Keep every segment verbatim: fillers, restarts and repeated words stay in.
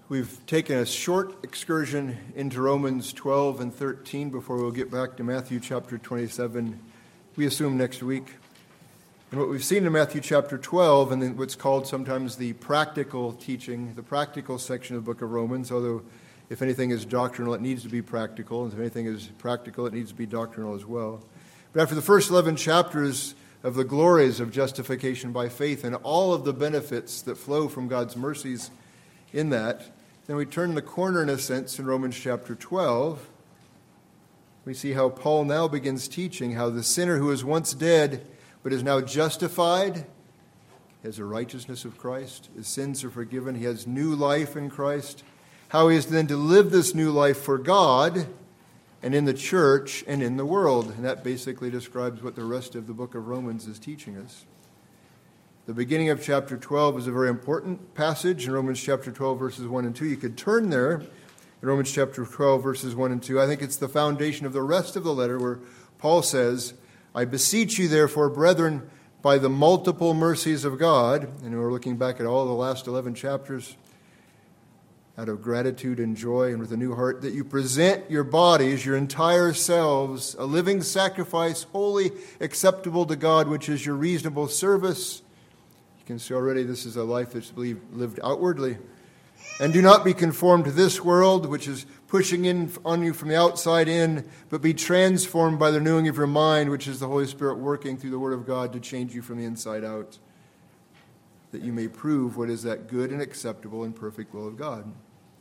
We've taken a short excursion into Romans twelve and thirteen before we'll get back to Matthew chapter twenty-seven, we assume next week. And what we've seen in Matthew chapter twelve, and then what's called sometimes the practical teaching, the practical section of the book of Romans, although if anything is doctrinal, it needs to be practical, and if anything is practical, it needs to be doctrinal as well. But after the first eleven chapters of the glories of justification by faith and all of the benefits that flow from God's mercies in that, then we turn the corner in a sense in Romans chapter twelve. We see how Paul now begins teaching how the sinner who was once dead but is now justified has the righteousness of Christ. His sins are forgiven. He has new life in Christ. How he is then to live this new life for God and in the church and in the world. And that basically describes what the rest of the book of Romans is teaching us. The beginning of chapter twelve is a very important passage in Romans chapter twelve, verses one and two. You could turn there in Romans chapter twelve, verses one and two. I think it's the foundation of the rest of the letter where Paul says, I beseech you, therefore, brethren, by the multiple mercies of God, and we're looking back at all the last eleven chapters, out of gratitude and joy and with a new heart, that you present your bodies, your entire selves, a living sacrifice, wholly acceptable to God, which is your reasonable service. You can see already this is a life that's lived outwardly. And do not be conformed to this world, which is pushing in on you from the outside in, but be transformed by the renewing of your mind, which is the Holy Spirit working through the Word of God to change you from the inside out, that you may prove what is that good and acceptable and perfect will of God.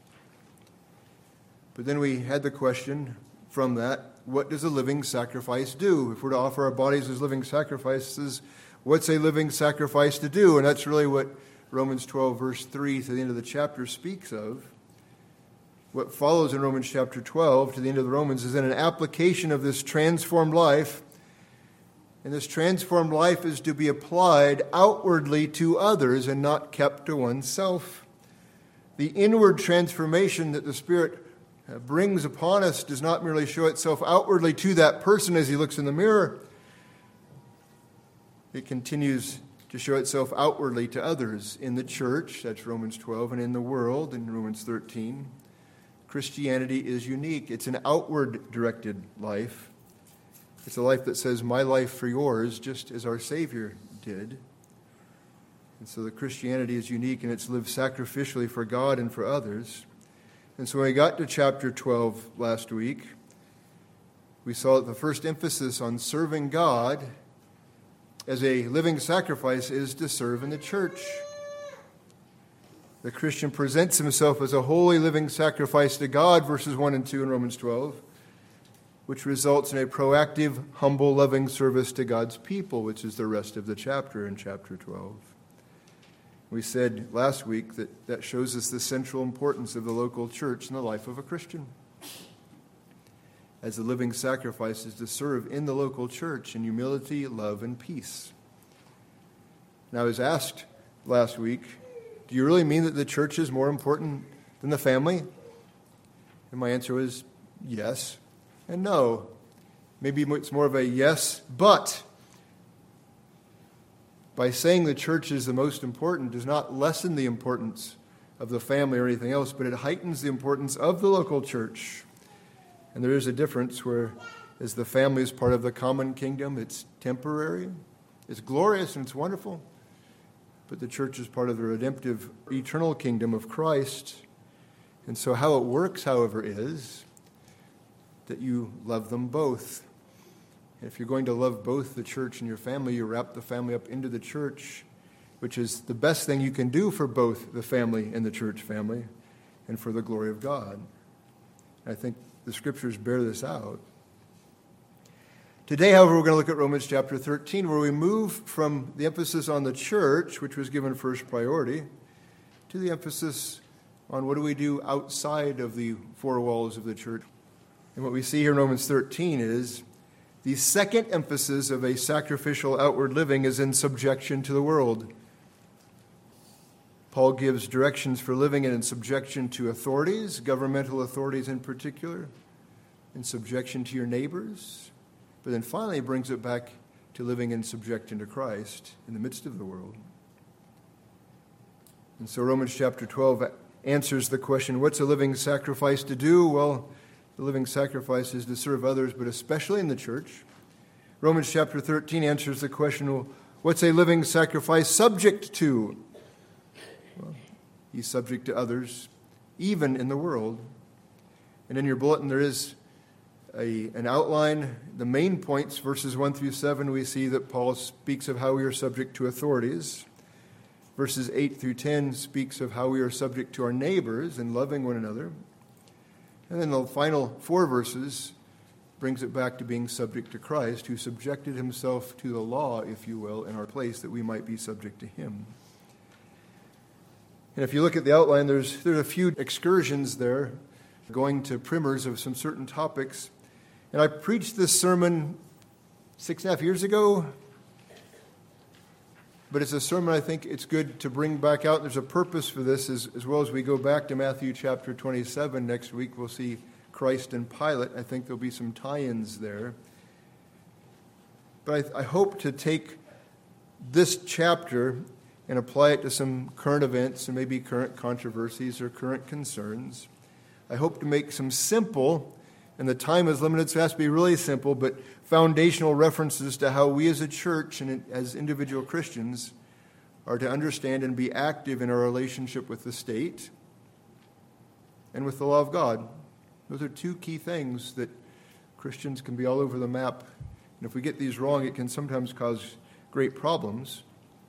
But then we had the question from that, what does a living sacrifice do? If we're to offer our bodies as living sacrifices, what's a living sacrifice to do? And that's really what Romans twelve, verse three to the end of the chapter speaks of. What follows in Romans chapter twelve to the end of the Romans is then an application of this transformed life. And this transformed life is to be applied outwardly to others and not kept to oneself. The inward transformation that the Spirit brings upon us does not merely show itself outwardly to that person as he looks in the mirror. It continues to show itself outwardly to others in the church, that's Romans twelve, and in the world, in Romans thirteen. Christianity is unique. It's an outward-directed life. It's a life that says, my life for yours, just as our Savior did. And so the Christianity is unique, and it's lived sacrificially for God and for others. And so when we got to chapter twelve last week, we saw that the first emphasis on serving God as a living sacrifice is to serve in the church. The Christian presents himself as a holy living sacrifice to God, verses one and two in Romans twelve, which results in a proactive, humble, loving service to God's people, which is the rest of the chapter in chapter twelve. We said last week that that shows us the central importance of the local church in the life of a Christian. As a living sacrifice is to serve in the local church in humility, love, and peace. And I was asked last week, do you really mean that the church is more important than the family? And my answer was yes and no. Maybe it's more of a yes, but. By saying the church is the most important does not lessen the importance of the family or anything else, but it heightens the importance of the local church. And there is a difference where, as the family is part of the common kingdom, it's temporary, it's glorious, and it's wonderful. But the church is part of the redemptive, eternal kingdom of Christ. And so how it works, however, is that you love them both. And if you're going to love both the church and your family, you wrap the family up into the church, which is the best thing you can do for both the family and the church family and for the glory of God. I think the Scriptures bear this out. Today, however, we're going to look at Romans chapter thirteen, where we move from the emphasis on the church, which was given first priority, to the emphasis on what do we do outside of the four walls of the church. And what we see here in Romans thirteen is the second emphasis of a sacrificial outward living is in subjection to the world. Paul gives directions for living in subjection to authorities, governmental authorities in particular, in subjection to your neighbors. But then finally he brings it back to living in subjection to Christ in the midst of the world. And so Romans chapter twelve answers the question, what's a living sacrifice to do? Well, the living sacrifice is to serve others, but especially in the church. Romans chapter thirteen answers the question, well, what's a living sacrifice subject to? Well, he's subject to others, even in the world. And in your bulletin there is a, an outline. The main points, verses one through seven, we see that Paul speaks of how we are subject to authorities. Verses eight through ten speaks of how we are subject to our neighbors and loving one another. And then the final four verses brings it back to being subject to Christ, who subjected himself to the law, if you will, in our place, that we might be subject to him. And if you look at the outline, there's, there's a few excursions there, going to primers of some certain topics. And I preached this sermon six and a half years ago, but it's a sermon I think it's good to bring back out. There's a purpose for this, as, as well as we go back to Matthew chapter twenty-seven next week. We'll see Christ and Pilate. I think there'll be some tie-ins there. But I, I hope to take this chapter and apply it to some current events and maybe current controversies or current concerns. I hope to make some simple, and the time is limited, so it has to be really simple, but foundational references to how we as a church and as individual Christians are to understand and be active in our relationship with the state and with the law of God. Those are two key things that Christians can be all over the map. And if we get these wrong, it can sometimes cause great problems.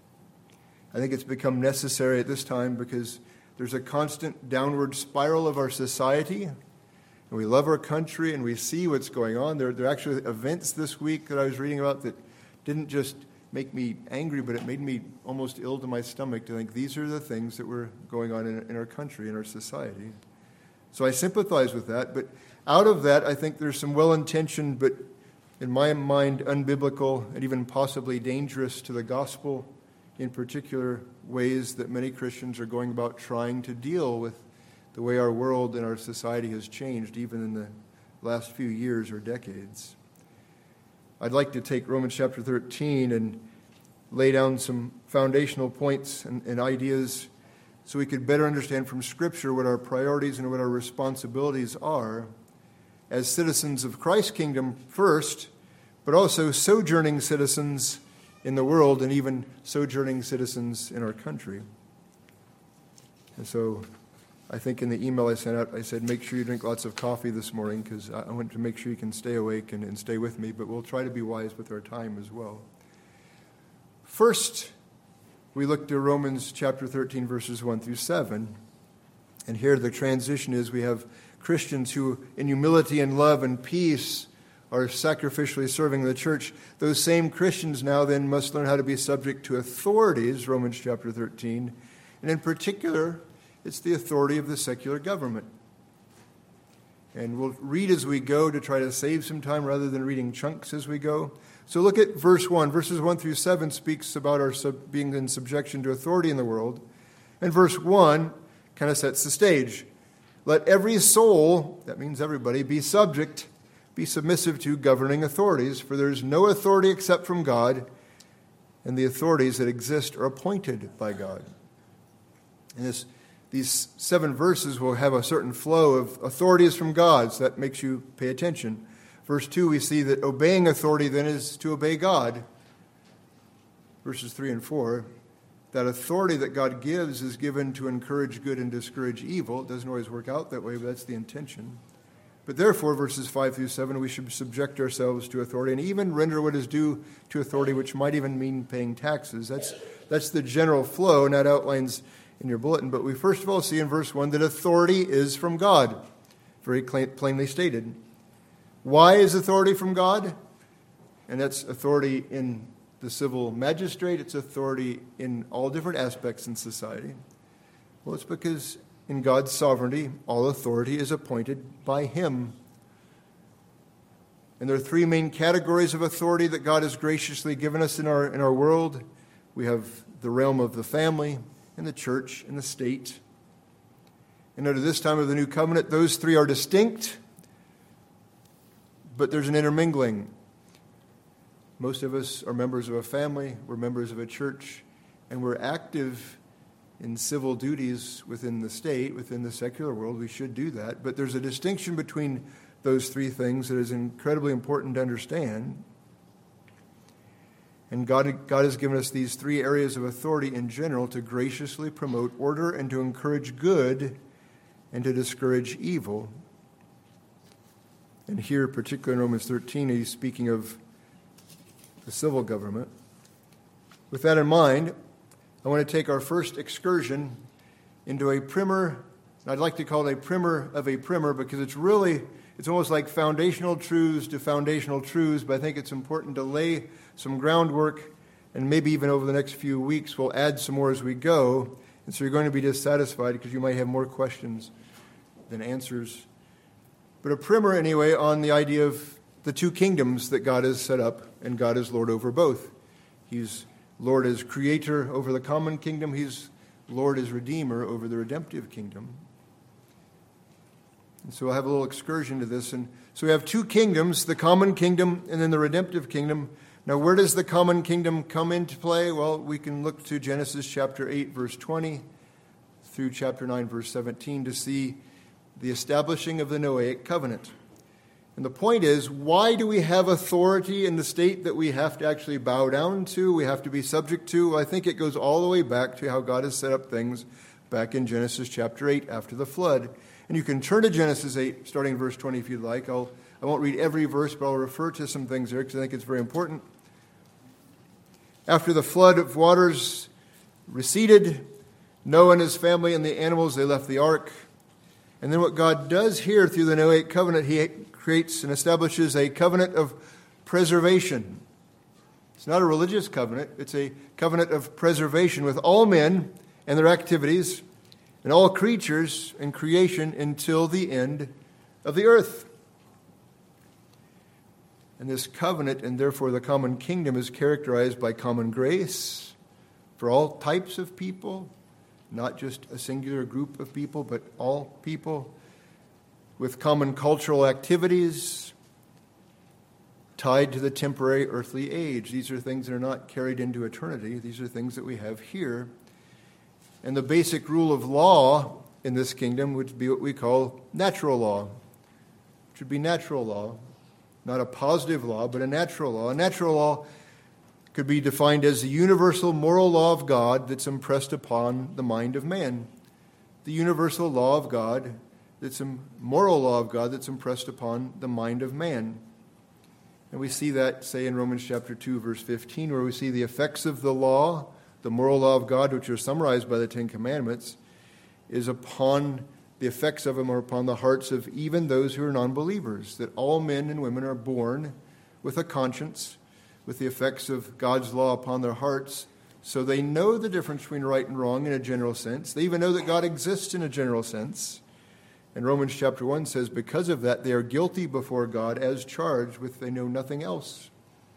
I think it's become necessary at this time because there's a constant downward spiral of our society. And we love our country and we see what's going on. There, there are actually events this week that I was reading about that didn't just make me angry, but it made me almost ill to my stomach to think these are the things that were going on in, in our country, in our society. So I sympathize with that, but out of that, I think there's some well-intentioned, but in my mind, unbiblical and even possibly dangerous to the gospel, in particular ways that many Christians are going about trying to deal with the way our world and our society has changed, even in the last few years or decades. I'd like to take Romans chapter thirteen and lay down some foundational points and, and ideas so we could better understand from Scripture what our priorities and what our responsibilities are as citizens of Christ's kingdom first, but also sojourning citizens in the world and even sojourning citizens in our country. And so I think in the email I sent out, I said, make sure you drink lots of coffee this morning because I want to make sure you can stay awake and, and stay with me, but we'll try to be wise with our time as well. First, we look to Romans chapter thirteen, verses one through seven. And here the transition is we have Christians who, in humility and love and peace, are sacrificially serving the church. Those same Christians now then must learn how to be subject to authorities, Romans chapter thirteen. And in particular, it's the authority of the secular government. And we'll read as we go to try to save some time rather than reading chunks as we go. So look at verse one. Verses one through seven speaks about our sub- being in subjection to authority in the world. And verse one kind of sets the stage. Let every soul, that means everybody, be subject, be submissive to governing authorities, for there is no authority except from God, and the authorities that exist are appointed by God. And this, these seven verses will have a certain flow of authorities from God, so that makes you pay attention. Verse two, we see that obeying authority then is to obey God. Verses three and four, that authority that God gives is given to encourage good and discourage evil. It doesn't always work out that way, but that's the intention. But therefore, verses five through seven, we should subject ourselves to authority and even render what is due to authority, which might even mean paying taxes. That's, that's the general flow, and that outlines in your bulletin. But we first of all see in verse one that authority is from God, very plainly stated. Why is authority from God? And that's authority in the civil magistrate. It's authority in all different aspects in society. Well, it's because in God's sovereignty, all authority is appointed by Him. And there are three main categories of authority that God has graciously given us in our, in our world. We have the realm of the family and the church and the state. And under this time of the new covenant, those three are distinct, but there's an intermingling. Most of us are members of a family, we're members of a church, and we're active in civil duties within the state, within the secular world. We should do that. But there's a distinction between those three things that is incredibly important to understand. And God, God has given us these three areas of authority in general to graciously promote order and to encourage good and to discourage evil. And here, particularly in Romans thirteen, he's speaking of the civil government. With that in mind, I want to take our first excursion into a primer. I'd like to call it a primer of a primer because it's really, it's almost like foundational truths to foundational truths, but I think it's important to lay some groundwork, and maybe even over the next few weeks we'll add some more as we go. And so you're going to be dissatisfied because you might have more questions than answers. But a primer anyway on the idea of the two kingdoms that God has set up, and God is Lord over both. He's Lord as creator over the common kingdom. He's Lord as redeemer over the redemptive kingdom. And so I'll have a little excursion to this. And so we have two kingdoms, the common kingdom and then the redemptive kingdom. Now, where does the common kingdom come into play? Well, we can look to Genesis chapter eight, verse twenty, through chapter nine, verse seventeen, to see the establishing of the Noahic covenant. And the point is, why do we have authority in the state that we have to actually bow down to, we have to be subject to? Well, I think it goes all the way back to how God has set up things back in Genesis chapter eight after the flood. And you can turn to Genesis eight, starting in verse twenty if you'd like. I'll, I won't read every verse, but I'll refer to some things there because I think it's very important. After the flood of waters receded, Noah and his family and the animals, they left the ark. And then what God does here through the Noahic covenant, he creates and establishes a covenant of preservation. It's not a religious covenant. It's a covenant of preservation with all men and their activities and all creatures and creation until the end of the earth. And this covenant, and therefore the common kingdom, is characterized by common grace for all types of people, not just a singular group of people, but all people, with common cultural activities tied to the temporary earthly age. These are things that are not carried into eternity. These are things that we have here. And the basic rule of law in this kingdom would be what we call natural law. It should be natural law. Not a positive law, but a natural law. A natural law could be defined as the universal moral law of God that's impressed upon the mind of man. The universal law of God, that's a moral law of God that's impressed upon the mind of man. And we see that, say, in Romans chapter two, verse fifteen, where we see the effects of the law, the moral law of God, which are summarized by the Ten Commandments, is upon the effects of them are upon the hearts of even those who are non-believers, that all men and women are born with a conscience, with the effects of God's law upon their hearts, so they know the difference between right and wrong in a general sense. They even know that God exists in a general sense. And Romans chapter one says, because of that, they are guilty before God as charged with they know nothing else.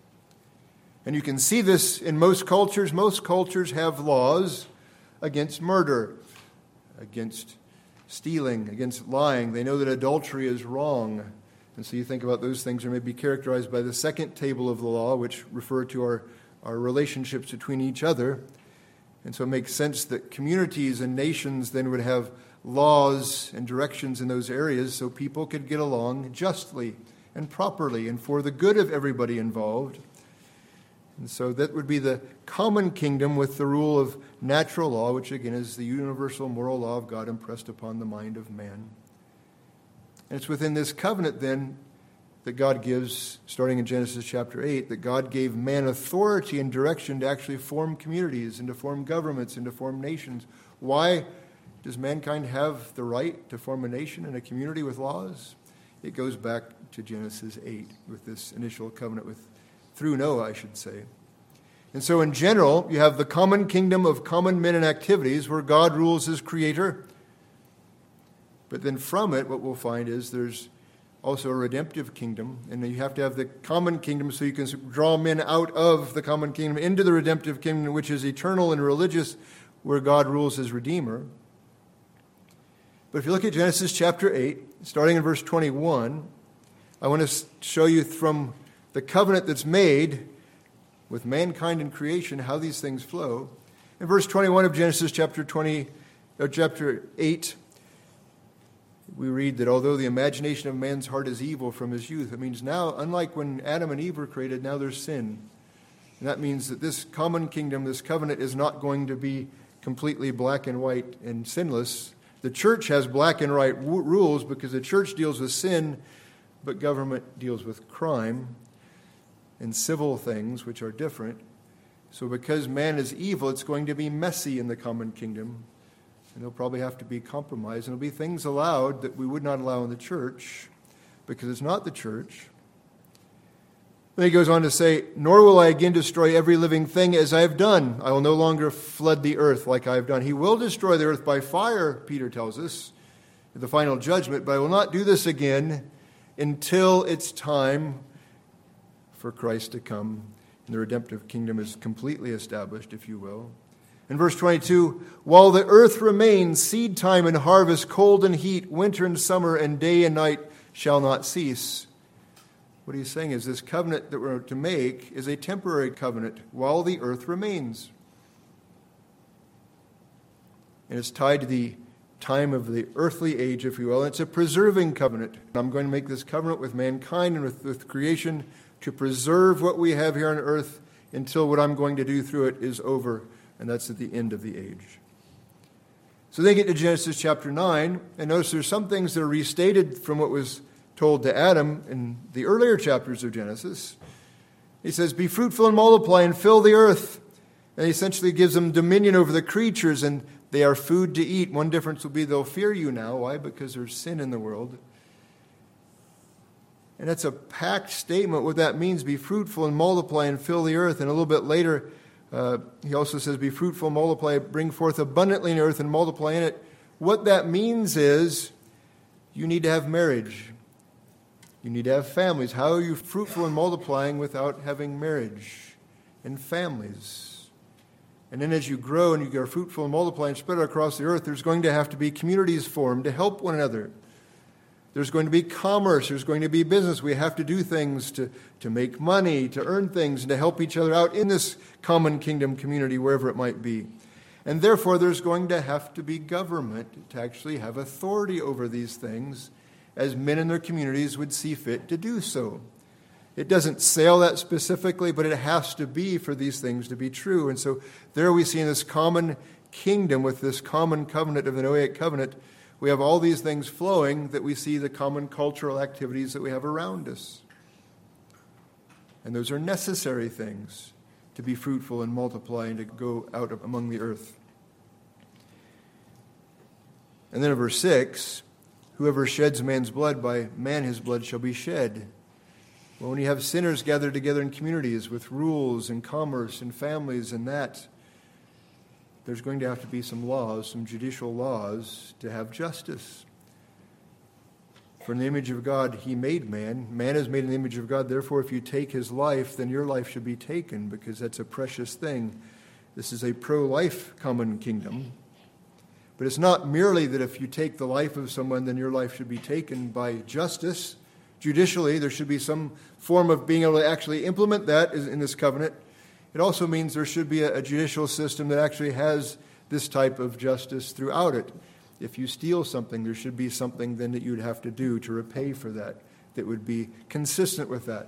And you can see this in most cultures. Most cultures have laws against murder, against stealing, against lying. They know that adultery is wrong. And so you think about those things are maybe characterized by the second table of the law, which refer to our, our relationships between each other. And so it makes sense that communities and nations then would have laws and directions in those areas so people could get along justly and properly and for the good of everybody involved. And so that would be the common kingdom with the rule of natural law, which again is the universal moral law of God impressed upon the mind of man. And it's within this covenant then that God gives, starting in Genesis chapter eight, that God gave man authority and direction to actually form communities and to form governments and to form nations. Why does mankind have the right to form a nation and a community with laws? It goes back to Genesis eight with this initial covenant with through Noah, I should say. And so in general, you have the common kingdom of common men and activities where God rules as creator. But then from it, what we'll find is there's also a redemptive kingdom. And you have to have the common kingdom so you can draw men out of the common kingdom into the redemptive kingdom, which is eternal and religious, where God rules as Redeemer. But if you look at Genesis chapter eight, starting in verse twenty-one, I want to show you from the covenant that's made with mankind and creation how these things flow. In verse twenty-one of Genesis chapter twenty, or chapter eight, we read that although the imagination of man's heart is evil from his youth, it means now, unlike when Adam and Eve were created, now there's sin. And that means that this common kingdom, this covenant, is not going to be completely black and white and sinless. The church has black and white w- rules because the church deals with sin, but government deals with crime and civil things, which are different. So because man is evil, it's going to be messy in the common kingdom. And there'll probably have to be compromise. And there'll be things allowed that we would not allow in the church because it's not the church. Then he goes on to say, nor will I again destroy every living thing as I have done. I will no longer flood the earth like I have done. He will destroy the earth by fire, Peter tells us, the final judgment, but I will not do this again until it's time for Christ to come and the redemptive kingdom is completely established, if you will. In verse twenty-two, while the earth remains, seed time and harvest, cold and heat, winter and summer, and day and night shall not cease. What he's saying is this covenant that we're to make is a temporary covenant while the earth remains. And it's tied to the time of the earthly age, if you will. And it's a preserving covenant. I'm going to make this covenant with mankind and with, with creation to preserve what we have here on earth until what I'm going to do through it is over, and that's at the end of the age. So they get to Genesis chapter nine, and notice there's some things that are restated from what was told to Adam in the earlier chapters of Genesis. He says, be fruitful and multiply and fill the earth. And he essentially gives them dominion over the creatures, and they are food to eat. One difference will be they'll fear you now. Why? Because there's sin in the world. And that's a packed statement. What that means, be fruitful and multiply and fill the earth. And a little bit later, uh, he also says, be fruitful, multiply, bring forth abundantly in the earth and multiply in it. What that means is you need to have marriage. You need to have families. How are you fruitful and multiplying without having marriage and families? And then as you grow and you are fruitful and multiply and spread across the earth, there's going to have to be communities formed to help one another. There's going to be commerce. There's going to be business. We have to do things to, to make money, to earn things, and to help each other out in this common kingdom community, wherever it might be. And therefore, there's going to have to be government to actually have authority over these things, as men in their communities would see fit to do so. It doesn't say all that specifically, but it has to be for these things to be true. And so there we see in this common kingdom with this common covenant of the Noahic covenant, we have all these things flowing that we see the common cultural activities that we have around us. And those are necessary things to be fruitful and multiply and to go out among the earth. And then in verse six, whoever sheds man's blood, by man his blood shall be shed. Well, when you have sinners gathered together in communities with rules and commerce and families and that, there's going to have to be some laws, some judicial laws to have justice. For in the image of God he made man. Man is made in the image of God. Therefore, if you take his life, then your life should be taken, because that's a precious thing. This is a pro-life common kingdom. But it's not merely that if you take the life of someone, then your life should be taken by justice. Judicially, there should be some form of being able to actually implement that in this covenant. It also means there should be a, a judicial system that actually has this type of justice throughout it. If you steal something, there should be something then that you'd have to do to repay for that, that would be consistent with that.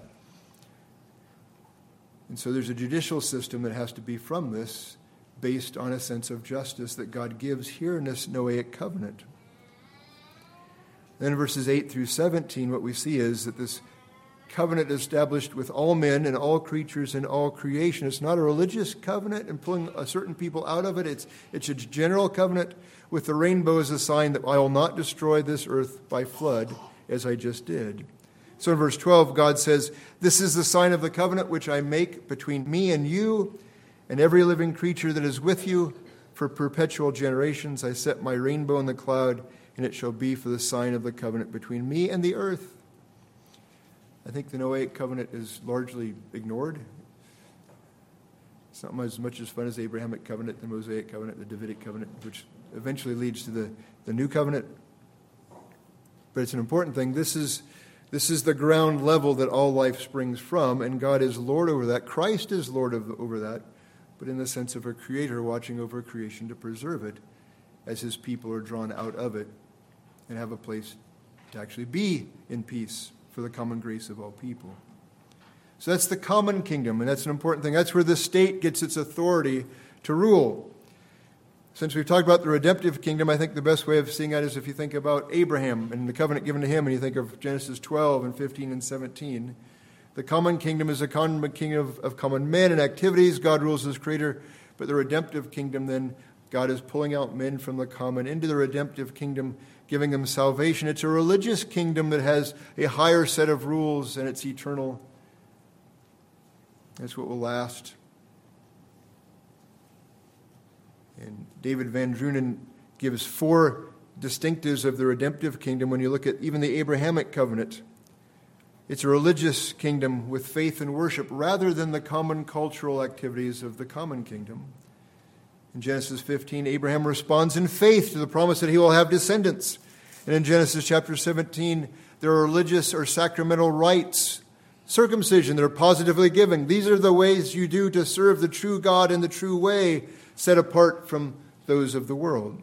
And so there's a judicial system that has to be from this, based on a sense of justice that God gives here in this Noahic covenant. Then in verses eight through seventeen, what we see is that this covenant is established with all men and all creatures and all creation. It's not a religious covenant and pulling a certain people out of it. It's, it's a general covenant with the rainbow as a sign that I will not destroy this earth by flood, as I just did. So in verse twelve, God says, this is the sign of the covenant which I make between me and you and every living creature that is with you for perpetual generations. I set my rainbow in the cloud, and it shall be for the sign of the covenant between me and the earth. I think the Noahic covenant is largely ignored. It's not as much as fun as the Abrahamic covenant, the Mosaic covenant, the Davidic covenant, which eventually leads to the, the new covenant. But it's an important thing. This is, this is the ground level that all life springs from, and God is Lord over that. Christ is Lord of, over that. but in the sense of a creator watching over creation to preserve it as his people are drawn out of it and have a place to actually be in peace for the common grace of all people. So that's the common kingdom, and that's an important thing. That's where the state gets its authority to rule. Since we've talked about the redemptive kingdom, I think the best way of seeing that is if you think about Abraham and the covenant given to him, and you think of Genesis twelve and fifteen and seventeen. The common kingdom is a common kingdom of, of common men and activities. God rules as creator. But the redemptive kingdom, then, God is pulling out men from the common into the redemptive kingdom, giving them salvation. It's a religious kingdom that has a higher set of rules, and it's eternal. That's what will last. And David Van Drunen gives four distinctives of the redemptive kingdom when you look at even the Abrahamic covenant. It's a religious kingdom with faith and worship rather than the common cultural activities of the common kingdom. In Genesis fifteen, Abraham responds in faith to the promise that he will have descendants. And in Genesis chapter seventeen, there are religious or sacramental rites, circumcision that are positively given. These are the ways you do to serve the true God in the true way, set apart from those of the world.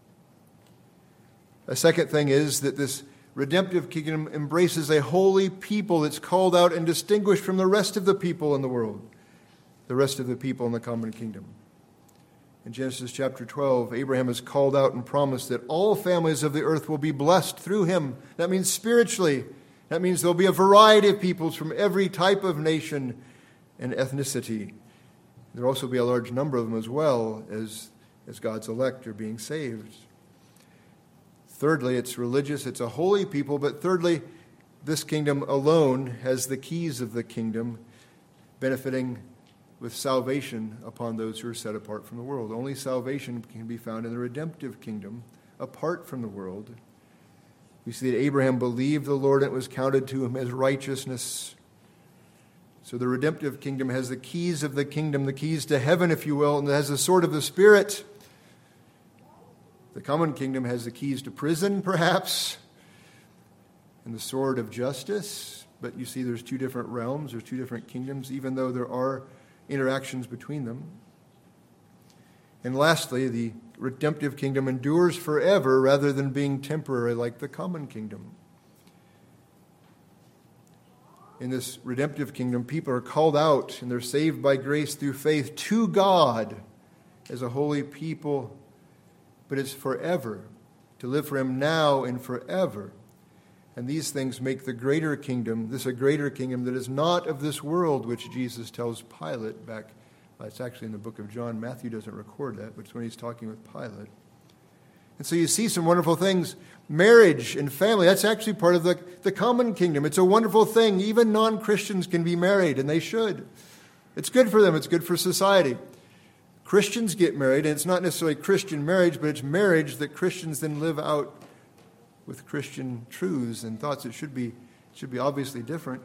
A second thing is that this redemptive kingdom embraces a holy people that's called out and distinguished from the rest of the people in the world, the rest of the people in the common kingdom. In Genesis chapter twelve, Abraham is called out and promised that all families of the earth will be blessed through him. That means spiritually. That means there'll be a variety of peoples from every type of nation and ethnicity. There will also be a large number of them as well as, as God's elect are being saved. Thirdly, it's religious, it's a holy people, but thirdly, this kingdom alone has the keys of the kingdom, benefiting with salvation upon those who are set apart from the world. Only salvation can be found in the redemptive kingdom, apart from the world. We see that Abraham believed the Lord and it was counted to him as righteousness. So the redemptive kingdom has the keys of the kingdom, the keys to heaven, if you will, and it has the sword of the Spirit. The common kingdom has the keys to prison, perhaps, and the sword of justice. But you see there's two different realms, there's two different kingdoms, even though there are interactions between them. And lastly, the redemptive kingdom endures forever rather than being temporary like the common kingdom. In this redemptive kingdom, people are called out and they're saved by grace through faith to God as a holy people. But it's forever, to live for him now and forever. And these things make the greater kingdom, this a greater kingdom that is not of this world, which Jesus tells Pilate back, well, it's actually in the book of John. Matthew doesn't record that, but it's when he's talking with Pilate. And so you see some wonderful things. Marriage and family, that's actually part of the, the common kingdom. It's a wonderful thing. Even non-Christians can be married, and they should. It's good for them. It's good for society. Christians get married, and it's not necessarily Christian marriage, but it's marriage that Christians then live out with Christian truths and thoughts. It should be, it should be obviously different.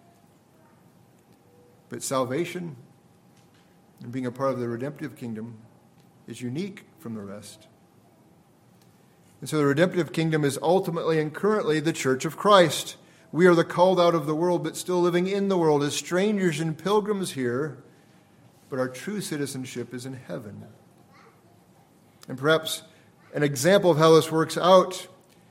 But salvation and being a part of the redemptive kingdom is unique from the rest. And so the redemptive kingdom is ultimately and currently the church of Christ. We are the called out of the world, but still living in the world as strangers and pilgrims here. But our true citizenship is in heaven. And perhaps an example of how this works out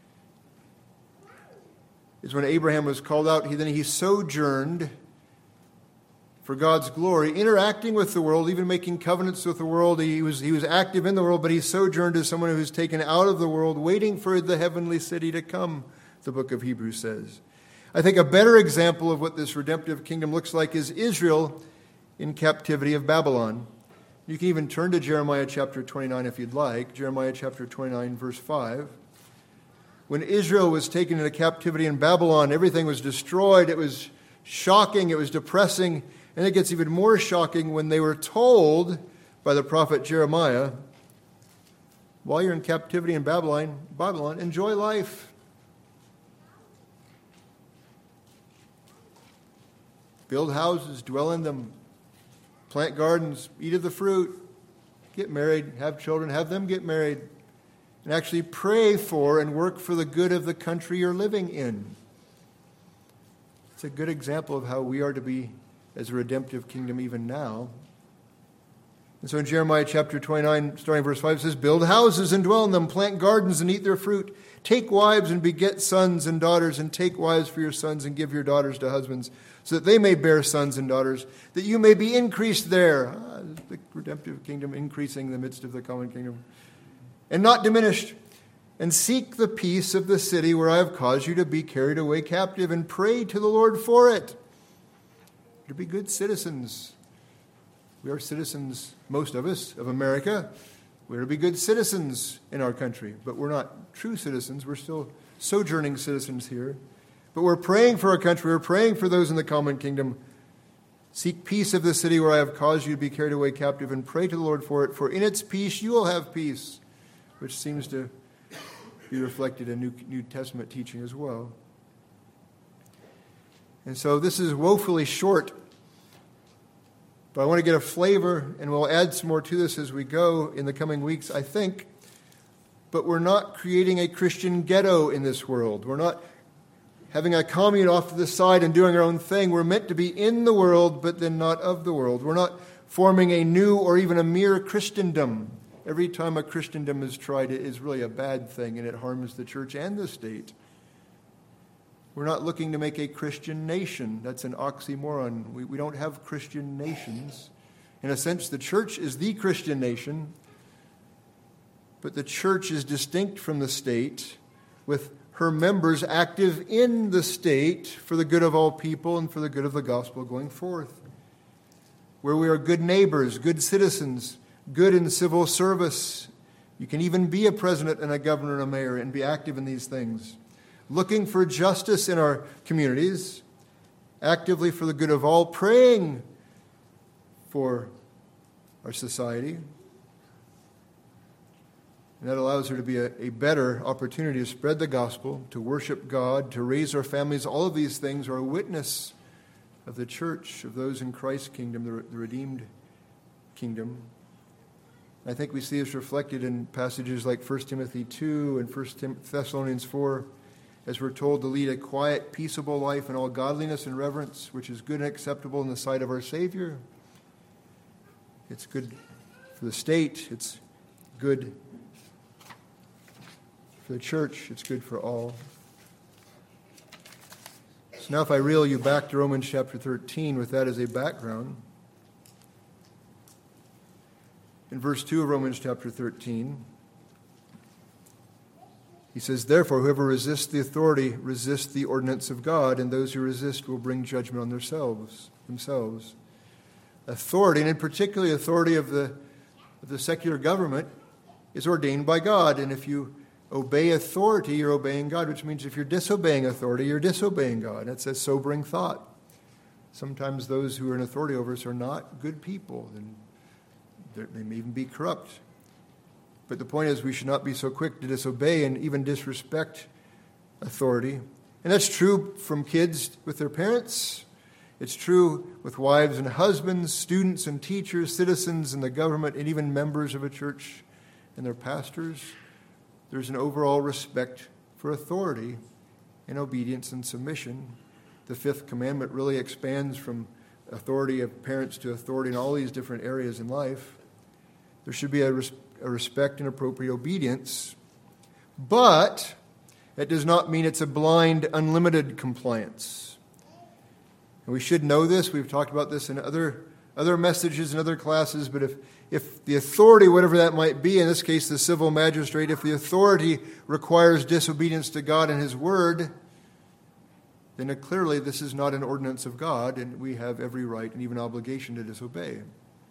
is when Abraham was called out, he then he sojourned for God's glory, interacting with the world, even making covenants with the world. He was, he was active in the world, but he sojourned as someone who was taken out of the world, waiting for the heavenly city to come, the book of Hebrews says. I think a better example of what this redemptive kingdom looks like is Israel in captivity of Babylon. You can even turn to Jeremiah chapter twenty-nine if you'd like. Jeremiah chapter twenty-nine, verse five. When Israel was taken into captivity in Babylon, everything was destroyed. It was shocking. It was depressing. And it gets even more shocking when they were told by the prophet Jeremiah, while you're in captivity in Babylon, Babylon, enjoy life. Build houses, dwell in them. Plant gardens, eat of the fruit, get married, have children, have them get married, and actually pray for and work for the good of the country you're living in. It's a good example of how we are to be as a redemptive kingdom even now. And so in Jeremiah chapter twenty-nine, starting verse five, it says, build houses and dwell in them, plant gardens and eat their fruit. Take wives and beget sons and daughters, and take wives for your sons and give your daughters to husbands, so that they may bear sons and daughters, that you may be increased there. Ah, the redemptive kingdom increasing in the midst of the common kingdom. And not diminished. And seek the peace of the city where I have caused you to be carried away captive, and pray to the Lord for it. To be good citizens. We are citizens, most of us, of America. We're to be good citizens in our country, but we're not true citizens. We're still sojourning citizens here. But we're praying for our country. We're praying for those in the common kingdom. Seek peace of the city where I have caused you to be carried away captive, and pray to the Lord for it. For in its peace you will have peace, which seems to be reflected in New, New Testament teaching as well. And so this is woefully short, but I want to get a flavor, and we'll add some more to this as we go in the coming weeks, I think. But we're not creating a Christian ghetto in this world. We're not having a commune off to the side and doing our own thing. We're meant to be in the world, but then not of the world. We're not forming a new or even a mere Christendom. Every time a Christendom is tried, it is really a bad thing, and it harms the church and the state. We're not looking to make a Christian nation. That's an oxymoron. We, we don't have Christian nations. In a sense, the church is the Christian nation, but the church is distinct from the state, with her members active in the state for the good of all people and for the good of the gospel going forth. Where we are good neighbors, good citizens, good in civil service. You can even be a president and a governor and a mayor and be active in these things. Looking for justice in our communities, actively for the good of all, praying for our society. And that allows there to be a, a better opportunity to spread the gospel, to worship God, to raise our families. All of these things are a witness of the church, of those in Christ's kingdom, the, the redeemed kingdom. I think we see this reflected in passages like First Timothy two and First Thessalonians four, as we're told to lead a quiet, peaceable life in all godliness and reverence, which is good and acceptable in the sight of our Savior. It's good for the state. It's good for the church. It's good for all. So now if I reel you back to Romans chapter thirteen with that as a background, in verse two of Romans chapter thirteen, he says, therefore, whoever resists the authority resists the ordinance of God, and those who resist will bring judgment on themselves. themselves. Authority, and in particular authority of the, of the secular government, is ordained by God. And if you obey authority, you're obeying God, which means if you're disobeying authority, you're disobeying God. That's a sobering thought. Sometimes those who are in authority over us are not good people, and they may even be corrupt. But the point is, we should not be so quick to disobey and even disrespect authority. And that's true from kids with their parents. It's true with wives and husbands, students and teachers, citizens in the government, and even members of a church and their pastors. There's an overall respect for authority and obedience and submission. The fifth commandment really expands from authority of parents to authority in all these different areas in life. There should be a, res- a respect and appropriate obedience, but that does not mean it's a blind, unlimited compliance. And we should know this. We've talked about this in other other messages and other classes, but if, if the authority, whatever that might be, in this case the civil magistrate, if the authority requires disobedience to God and His Word, then clearly this is not an ordinance of God, and we have every right and even obligation to disobey.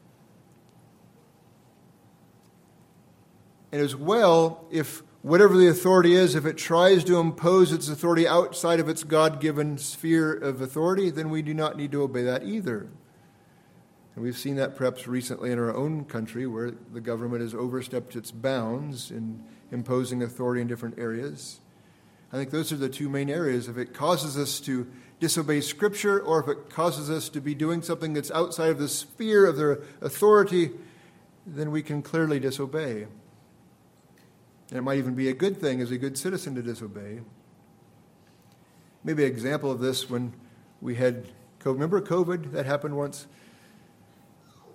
And as well, if whatever the authority is, if it tries to impose its authority outside of its God-given sphere of authority, then we do not need to obey that either. And we've seen that perhaps recently in our own country, where the government has overstepped its bounds in imposing authority in different areas. I think those are the two main areas. If it causes us to disobey Scripture, or if it causes us to be doing something that's outside of the sphere of their authority, then we can clearly disobey. And it might even be a good thing as a good citizen to disobey. Maybe an example of this when we had COVID. Remember COVID? That happened once.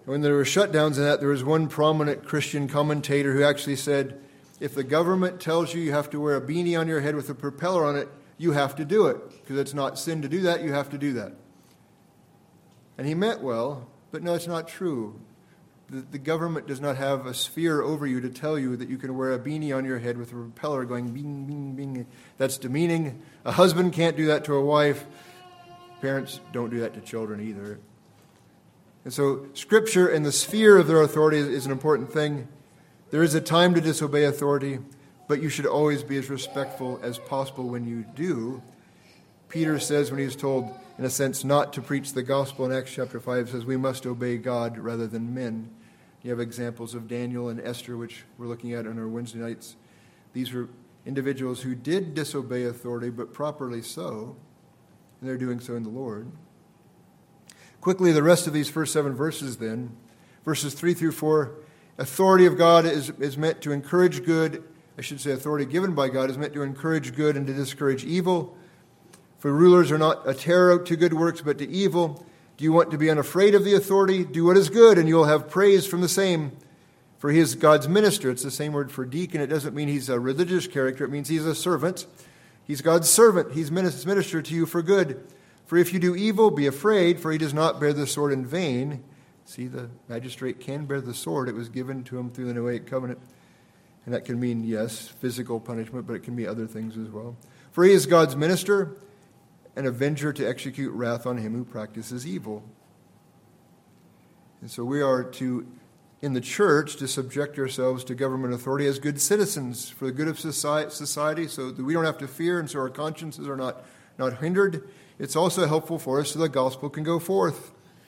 When there were shutdowns and that, there was one prominent Christian commentator who actually said, if the government tells you you have to wear a beanie on your head with a propeller on it, you have to do it. Because it's not sin to do that, you have to do that. And he meant well, but no, it's not true. The, the government does not have a sphere over you to tell you that you can wear a beanie on your head with a propeller going bing, bing, bing. That's demeaning. A husband can't do that to a wife. Parents don't do that to children either. And so Scripture and the sphere of their authority is, is an important thing. There is a time to disobey authority, but you should always be as respectful as possible when you do. Peter says when he's told, in a sense, not to preach the gospel in Acts chapter five, says we must obey God rather than men. You have examples of Daniel and Esther, which we're looking at on our Wednesday nights. These were individuals who did disobey authority, but properly so, and they're doing so in the Lord. Quickly, the rest of these first seven verses then, verses three through four, authority of God is, is meant to encourage good. I should say authority given by God is meant to encourage good and to discourage evil. For rulers are not a terror to good works, but to evil. Do you want to be unafraid of the authority? Do what is good, and you'll have praise from the same. For he is God's minister. It's the same word for deacon. It doesn't mean he's a religious character. It means he's a servant. He's God's servant. He's minister to you for good. For if you do evil, be afraid, for he does not bear the sword in vain. See, the magistrate can bear the sword. It was given to him through the Noahic covenant. And that can mean, yes, physical punishment, but it can be other things as well. For he is God's minister, an avenger to execute wrath on him who practices evil. And so we are to, in the church, to subject ourselves to government authority as good citizens for the good of society, so that we don't have to fear and so our consciences are not, not hindered. It's also helpful for us so the gospel can go forth.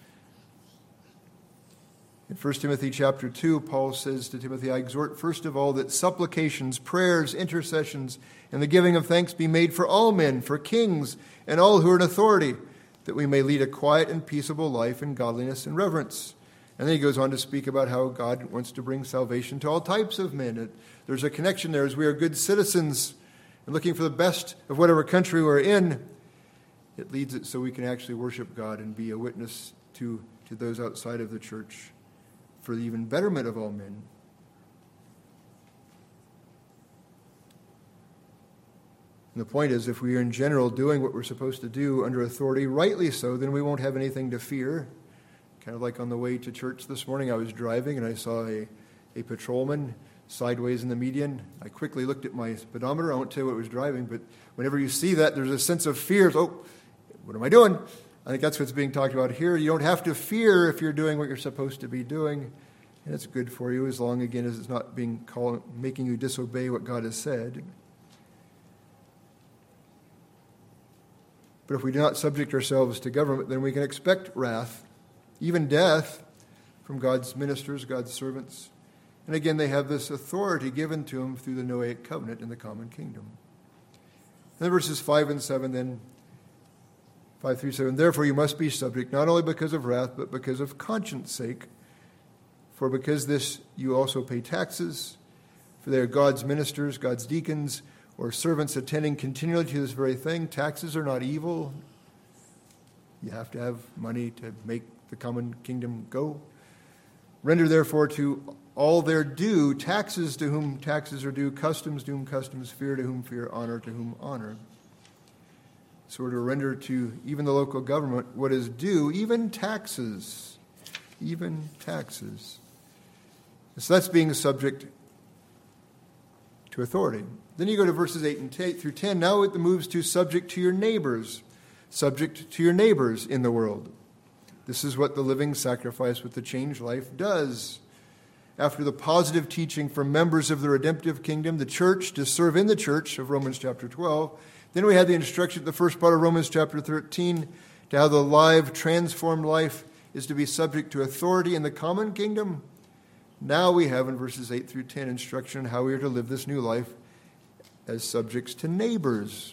In First Timothy chapter two, Paul says to Timothy, I exhort first of all that supplications, prayers, intercessions, and the giving of thanks be made for all men, for kings, and all who are in authority, that we may lead a quiet and peaceable life in godliness and reverence. And then he goes on to speak about how God wants to bring salvation to all types of men. There's a connection there as we are good citizens and looking for the best of whatever country we're in. It leads it so we can actually worship God and be a witness to, to those outside of the church for the even betterment of all men. And the point is, if we are in general doing what we're supposed to do under authority, rightly so, then we won't have anything to fear. Kind of like on the way to church this morning, I was driving and I saw a, a patrolman sideways in the median. I quickly looked at my speedometer. I won't tell you what was driving, but whenever you see that, there's a sense of fear. Oh, what am I doing? I think that's what's being talked about here. You don't have to fear if you're doing what you're supposed to be doing. And it's good for you as long, again, as it's not being called, making you disobey what God has said. But if we do not subject ourselves to government, then we can expect wrath, even death, from God's ministers, God's servants. And again, they have this authority given to them through the Noahic covenant in the common kingdom. And then verses five and seven then, five through seven, therefore you must be subject, not only because of wrath, but because of conscience sake. For because this you also pay taxes, for they are God's ministers, God's deacons, or servants attending continually to this very thing. Taxes are not evil. You have to have money to make the common kingdom go. Render therefore to all their due, taxes to whom taxes are due, customs to whom customs, fear to whom fear, honor to whom honor. So we're to render to even the local government what is due, even taxes. Even taxes. So that's being subject to authority. Then you go to verses eight and eight through ten. Now it moves to subject to your neighbors. Subject to your neighbors in the world. This is what the living sacrifice with the changed life does. After the positive teaching from members of the redemptive kingdom, the church, to serve in the church of Romans chapter twelve, then we had the instruction, the first part of Romans chapter thirteen, to how the live, transformed life is to be subject to authority in the common kingdom. Now we have in verses eight through ten instruction on how we are to live this new life as subjects to neighbors,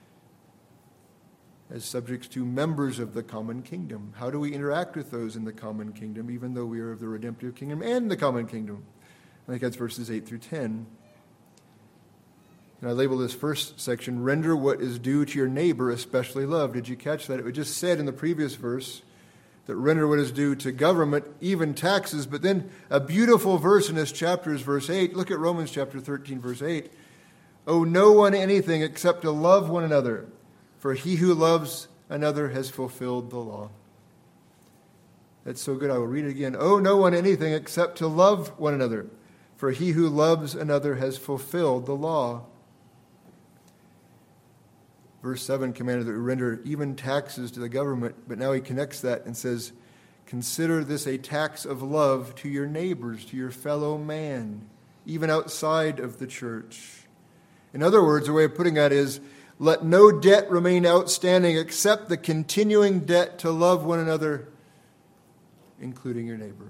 as subjects to members of the common kingdom. How do we interact with those in the common kingdom, even though we are of the redemptive kingdom and the common kingdom? I think that's verses eight through ten. And I label this first section, render what is due to your neighbor, especially love. Did you catch that? It was just said in the previous verse, that render what is due to government, even taxes. But then a beautiful verse in this chapter is verse eight. Look at Romans chapter thirteen, verse eight. Owe no one anything except to love one another, for he who loves another has fulfilled the law. That's so good, I will read it again. Owe no one anything except to love one another, for he who loves another has fulfilled the law. Verse seven commanded that we render even taxes to the government, but now he connects that and says, consider this a tax of love to your neighbors, to your fellow man, even outside of the church. In other words, a way of putting that is, let no debt remain outstanding except the continuing debt to love one another, including your neighbor.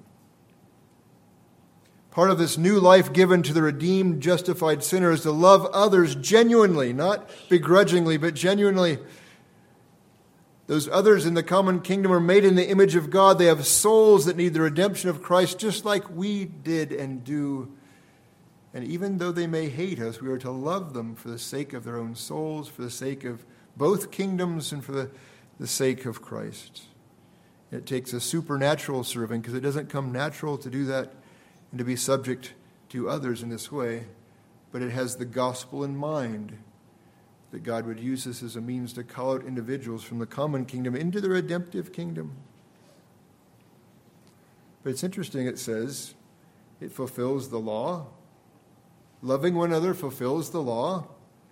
Part of this new life given to the redeemed, justified sinner is to love others genuinely, not begrudgingly, but genuinely. Those others in the common kingdom are made in the image of God. They have souls that need the redemption of Christ, just like we did and do. And even though they may hate us, we are to love them for the sake of their own souls, for the sake of both kingdoms, and for the, the sake of Christ. It takes a supernatural serving, because it doesn't come natural to do that and to be subject to others in this way, but it has the gospel in mind, that God would use this as a means to call out individuals from the common kingdom into the redemptive kingdom. But it's interesting, it says, it fulfills the law. Loving one another fulfills the law.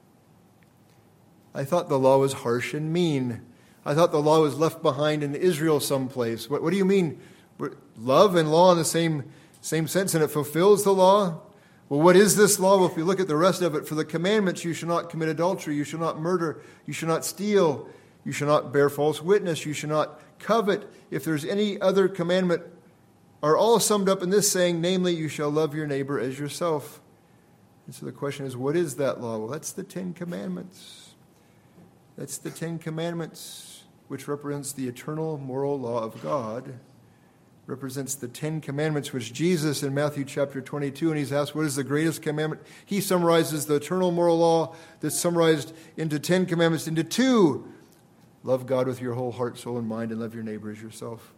I thought the law was harsh and mean. I thought the law was left behind in Israel someplace. What, what do you mean? Love and law in the same Same sense, and it fulfills the law? Well, what is this law? Well, if you look at the rest of it, for the commandments, you shall not commit adultery, you shall not murder, you shall not steal, you shall not bear false witness, you shall not covet. If there's any other commandment, are all summed up in this saying, namely, you shall love your neighbor as yourself. And so the question is, what is that law? Well, that's the Ten Commandments. That's the Ten Commandments, which represents the eternal moral law of God. Represents the Ten Commandments, which Jesus in Matthew chapter twenty-two, and he's asked, what is the greatest commandment? He summarizes the eternal moral law that's summarized into Ten Commandments into two. Love God with your whole heart, soul, and mind, and love your neighbor as yourself.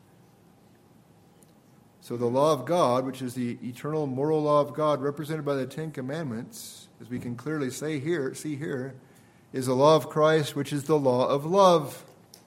So the law of God, which is the eternal moral law of God, represented by the Ten Commandments, as we can clearly say here, see here, is the law of Christ, which is the law of love.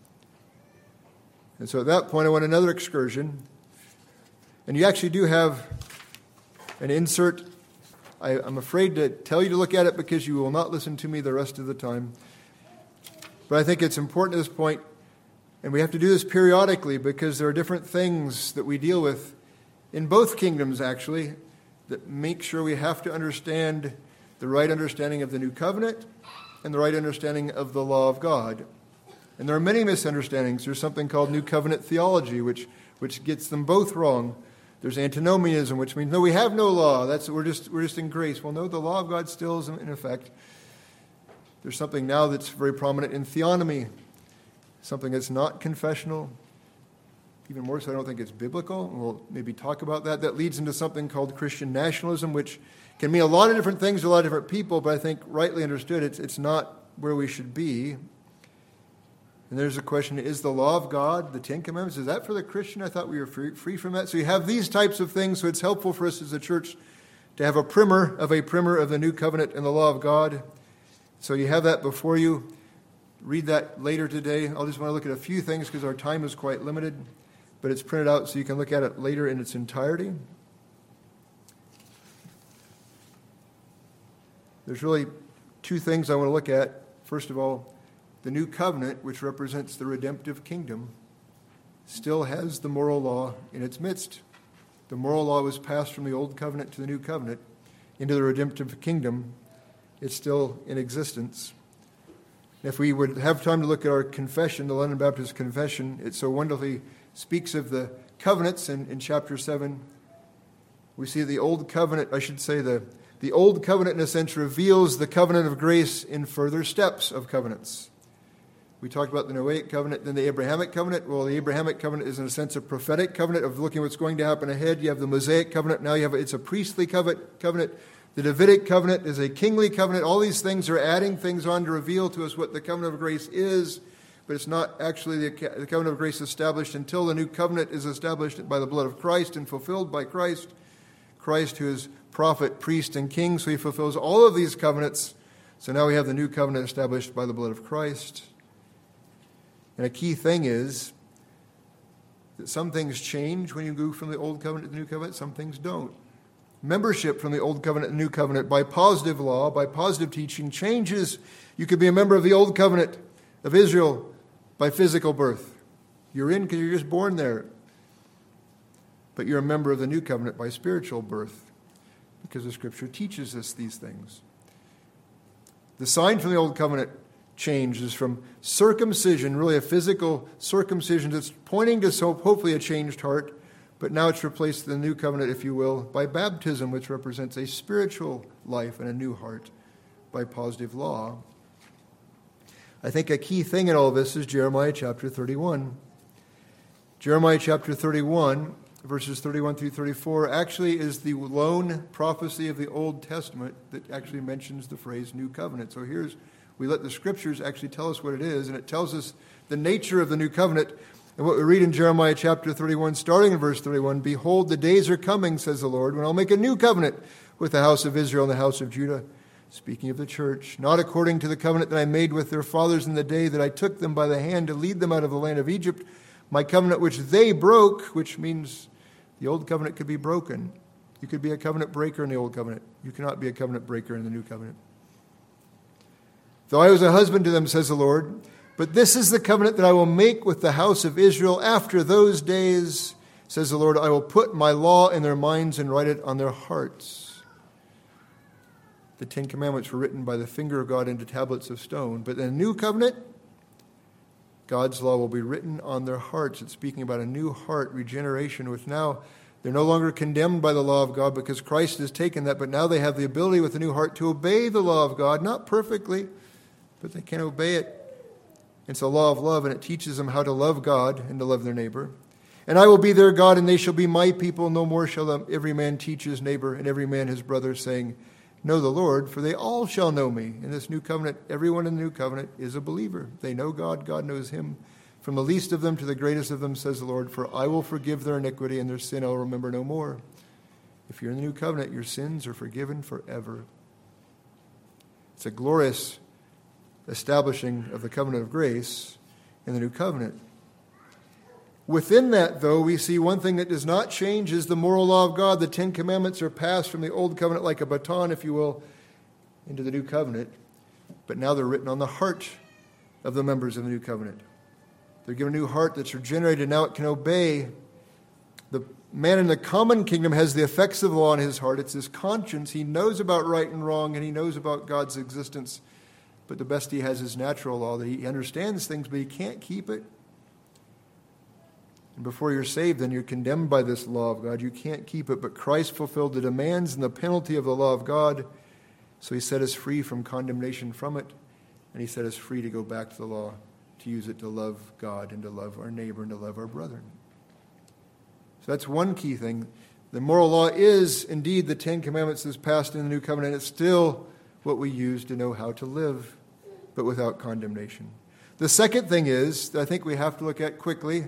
And so at that point, I went another excursion. And you actually do have an insert. I, I'm afraid to tell you to look at it because you will not listen to me the rest of the time. But I think it's important at this point, and we have to do this periodically because there are different things that we deal with in both kingdoms, actually, that make sure we have to understand the right understanding of the new covenant and the right understanding of the law of God. And there are many misunderstandings. There's something called New Covenant theology, which, which gets them both wrong. There's antinomianism, which means, no, we have no law. That's we're just we're just in grace. Well, no, the law of God still is in effect. There's something now that's very prominent in theonomy, something that's not confessional. Even more so, I don't think it's biblical. We'll maybe talk about that. That leads into something called Christian nationalism, which can mean a lot of different things to a lot of different people, but I think rightly understood, it's it's not where we should be. And there's a question, is the law of God, the Ten Commandments, is that for the Christian? I thought we were free, free from that. So you have these types of things, so it's helpful for us as a church to have a primer of a primer of the New Covenant and the law of God. So you have that before you. Read that later today. I'll just want to look at a few things because our time is quite limited, but it's printed out so you can look at it later in its entirety. There's really two things I want to look at. First of all, the new covenant, which represents the redemptive kingdom, still has the moral law in its midst. The moral law was passed from the old covenant to the new covenant into the redemptive kingdom. It's still in existence. If we would have time to look at our confession, the London Baptist Confession, it so wonderfully speaks of the covenants in, in chapter seven. We see the old covenant, I should say the, the old covenant in a sense reveals the covenant of grace in further steps of covenants. We talked about the Noahic covenant, then the Abrahamic covenant. Well, the Abrahamic covenant is in a sense a prophetic covenant of looking what's going to happen ahead. You have the Mosaic covenant. Now you have it's a priestly covenant. The Davidic covenant is a kingly covenant. All these things are adding things on to reveal to us what the covenant of grace is. but it's not actually the, the covenant of grace established until the new covenant is established by the blood of Christ and fulfilled by Christ. Christ, who is prophet, priest, and king, so he fulfills all of these covenants. So now we have the new covenant established by the blood of Christ. And a key thing is that some things change when you go from the old covenant to the new covenant, some things don't. Membership from the old covenant to the new covenant by positive law, by positive teaching, changes. You could be a member of the old covenant of Israel by physical birth. You're in because you're just born there. But you're a member of the new covenant by spiritual birth because the Scripture teaches us these things. The sign from the old covenant change is from circumcision, really a physical circumcision that's pointing to so hopefully a changed heart, but now it's replaced in the new covenant, if you will, by baptism, which represents a spiritual life and a new heart by positive law. I think a key thing in all this is Jeremiah chapter thirty-one. Jeremiah chapter thirty-one, verses thirty-one through thirty-four, actually is the lone prophecy of the Old Testament that actually mentions the phrase new covenant. So here's, we let the Scriptures actually tell us what it is, and it tells us the nature of the new covenant. And what we read in Jeremiah chapter thirty-one, starting in verse thirty-one, "Behold, the days are coming, says the Lord, when I'll make a new covenant with the house of Israel and the house of Judah," speaking of the church, "not according to the covenant that I made with their fathers in the day that I took them by the hand to lead them out of the land of Egypt, my covenant which they broke," which means the old covenant could be broken. You could be a covenant breaker in the old covenant. You cannot be a covenant breaker in the new covenant. "Though I was a husband to them, says the Lord, but this is the covenant that I will make with the house of Israel after those days, says the Lord. I will put my law in their minds and write it on their hearts." The Ten Commandments were written by the finger of God into tablets of stone. But in the new covenant, God's law will be written on their hearts. It's speaking about a new heart, regeneration, with now they're no longer condemned by the law of God because Christ has taken that, but now they have the ability with a new heart to obey the law of God, not perfectly, but they can obey it. It's a law of love, and it teaches them how to love God and to love their neighbor. "And I will be their God, and they shall be my people. No more shall every man teach his neighbor and every man his brother, saying, know the Lord, for they all shall know me." In this new covenant, everyone in the new covenant is a believer. They know God, God knows him. "From the least of them to the greatest of them, says the Lord, for I will forgive their iniquity, and their sin I will remember no more." If you're in the new covenant, your sins are forgiven forever. It's a glorious establishing of the covenant of grace in the new covenant. Within that, though, we see one thing that does not change is the moral law of God. The Ten Commandments are passed from the old covenant like a baton, if you will, into the new covenant. But now they're written on the heart of the members of the new covenant. They're given a new heart that's regenerated. Now it can obey. The man in the common kingdom has the effects of the law in his heart. It's his conscience. He knows about right and wrong, and he knows about God's existence. But the best he has is natural law, that he understands things, but he can't keep it. And before you're saved, then you're condemned by this law of God. You can't keep it, but Christ fulfilled the demands and the penalty of the law of God. So he set us free from condemnation from it, and he set us free to go back to the law, to use it to love God and to love our neighbor and to love our brethren. So that's one key thing. The moral law is indeed the Ten Commandments that's passed in the new covenant. It's still what we use to know how to live, but without condemnation. The second thing is, that I think we have to look at quickly,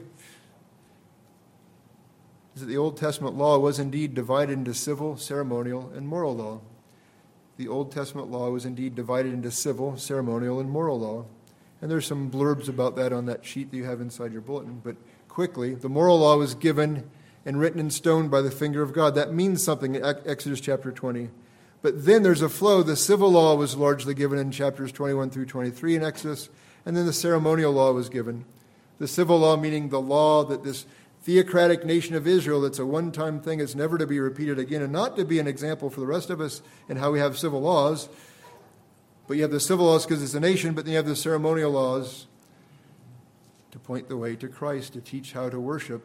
is that the Old Testament law was indeed divided into civil, ceremonial, and moral law. The Old Testament law was indeed divided into civil, ceremonial, and moral law. And there's some blurbs about that on that sheet that you have inside your bulletin. But quickly, the moral law was given and written in stone by the finger of God. That means something in Exodus chapter twenty. But then there's a flow. The civil law was largely given in chapters twenty-one through twenty-three in Exodus, and then the ceremonial law was given. The civil law meaning the law that this theocratic nation of Israel, that's a one-time thing, it's never to be repeated again, and not to be an example for the rest of us in how we have civil laws. But you have the civil laws because it's a nation, but then you have the ceremonial laws to point the way to Christ, to teach how to worship.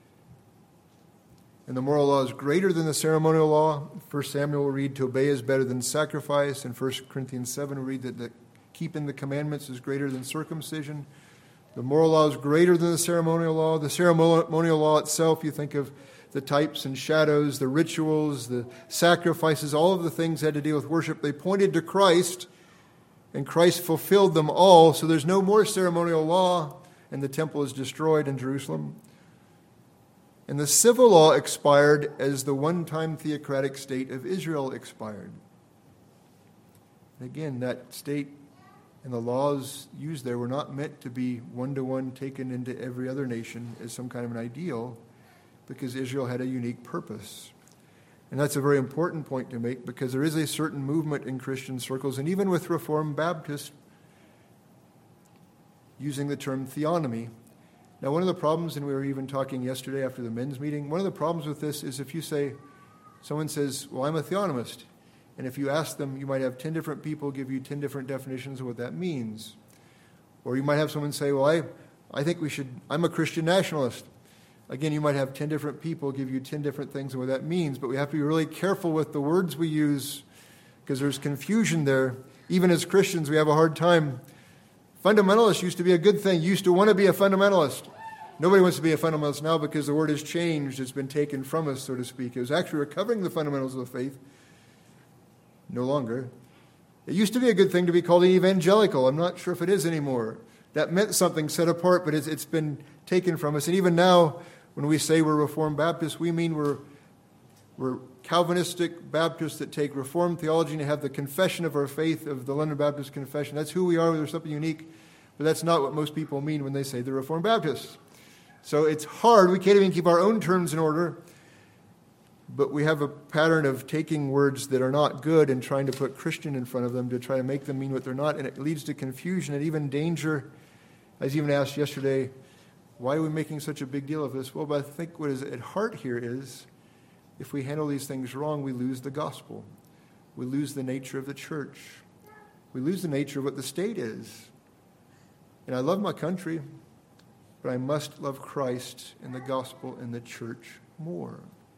And the moral law is greater than the ceremonial law. First Samuel will read, to obey is better than sacrifice. In First Corinthians seven, we read that the keeping the commandments is greater than circumcision. The moral law is greater than the ceremonial law. The ceremonial law itself, you think of the types and shadows, the rituals, the sacrifices, all of the things that had to deal with worship. They pointed to Christ, And Christ fulfilled them all, so there's no more ceremonial law, and the temple is destroyed in Jerusalem. And the civil law expired as the one-time theocratic state of Israel expired. And again, that state and the laws used there were not meant to be one-to-one taken into every other nation as some kind of an ideal, because Israel had a unique purpose. And that's a very important point to make, because there is a certain movement in Christian circles, and even with Reformed Baptists, using the term theonomy. Now, one of the problems, and we were even talking yesterday after the men's meeting, one of the problems with this is if you say, someone says, well, I'm a theonomist, and if you ask them, you might have ten different people give you ten different definitions of what that means. Or you might have someone say, well, I, I think we should, I'm a Christian nationalist. Again, you might have ten different people give you ten different things of what that means, but we have to be really careful with the words we use, because there's confusion there. Even as Christians, we have a hard time. Fundamentalist used to be a good thing. You used to want to be a fundamentalist. Nobody wants to be a fundamentalist now because the word has changed. It's been taken from us, so to speak. It was actually recovering the fundamentals of the faith. No longer. It used to be a good thing to be called an evangelical. I'm not sure if it is anymore. That meant something set apart, but it's, it's been taken from us. And even now, when we say we're Reformed Baptists, we mean we're, we're Calvinistic Baptists that take Reformed theology and have the confession of our faith of the London Baptist Confession. That's who we are. There's something unique. But that's not what most people mean when they say they're Reformed Baptists. So it's hard. We can't even keep our own terms in order. But we have a pattern of taking words that are not good and trying to put Christian in front of them to try to make them mean what they're not. And it leads to confusion and even danger. I was even asked yesterday, why are we making such a big deal of this? Well, but I think what is at heart here is, if we handle these things wrong, we lose the gospel. We lose the nature of the church. We lose the nature of what the state is. And I love my country, but I must love Christ and the gospel and the church more.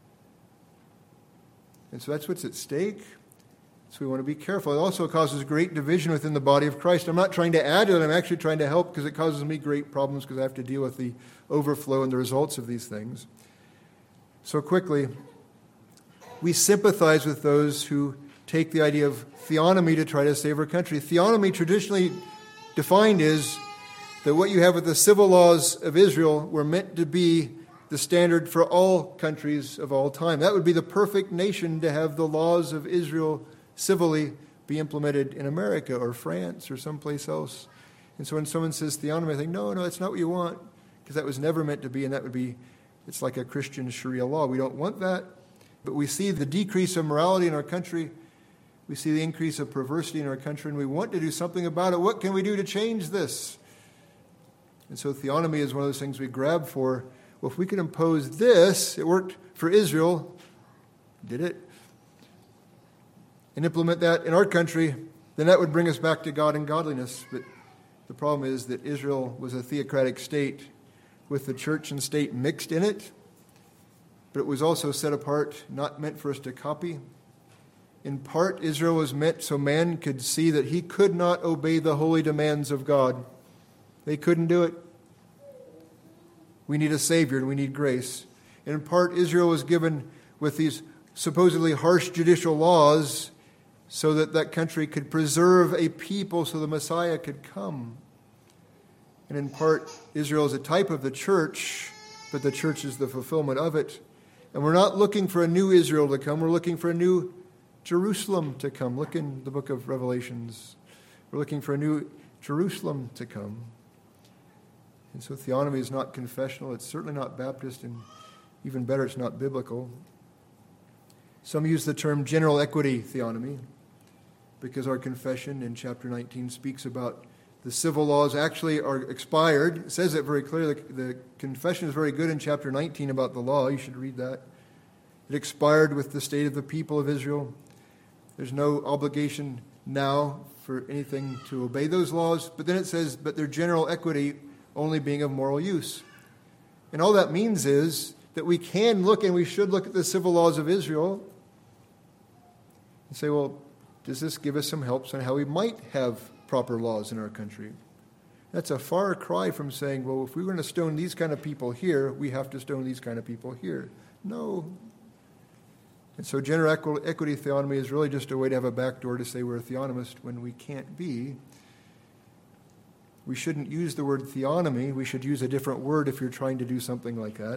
And so that's what's at stake. So we want to be careful. It also causes great division within the body of Christ. I'm not trying to add to it. I'm actually trying to help, because it causes me great problems because I have to deal with the overflow and the results of these things. So quickly, we sympathize with those who take the idea of theonomy to try to save our country. Theonomy, traditionally defined, is that what you have with the civil laws of Israel were meant to be the standard for all countries of all time. That would be the perfect nation to have the laws of Israel civilly be implemented in America or France or someplace else. And so when someone says theonomy, I think, no, no, that's not what you want, because that was never meant to be, and that would be, it's like a Christian Sharia law. We don't want that, but we see the decrease of morality in our country. We see the increase of perversity in our country, and we want to do something about it. What can we do to change this? And so theonomy is one of those things we grab for. Well, if we can impose this, it worked for Israel, did it? And implement that in our country, then that would bring us back to God and godliness. But the problem is that Israel was a theocratic state with the church and state mixed in it, but it was also set apart, not meant for us to copy. In part, Israel was meant so man could see that he could not obey the holy demands of God. They couldn't do it. We need a Savior and we need grace. And in part, Israel was given with these supposedly harsh judicial laws so that that country could preserve a people so the Messiah could come. And in part, Israel is a type of the church, but the church is the fulfillment of it. And we're not looking for a new Israel to come. We're looking for a new Jerusalem to come. Look in the book of Revelations. We're looking for a new Jerusalem to come. And so theonomy is not confessional. It's certainly not Baptist, and even better, it's not biblical. Some use the term general equity theonomy because our confession in chapter nineteen speaks about the civil laws actually are expired. It says it very clearly. The, the confession is very good in chapter nineteen about the law. You should read that. It expired with the state of the people of Israel. There's no obligation now for anything to obey those laws. But then it says, but their general equity only being of moral use. And all that means is that we can look, and we should look at the civil laws of Israel and say, well, does this give us some helps on how we might have proper laws in our country? That's a far cry from saying, well, if we're going to stone these kind of people here, we have to stone these kind of people here. No. And so gender equity theonomy is really just a way to have a backdoor to say we're a theonomist when we can't be. We shouldn't use the word theonomy. We should use a different word if you're trying to do something like that.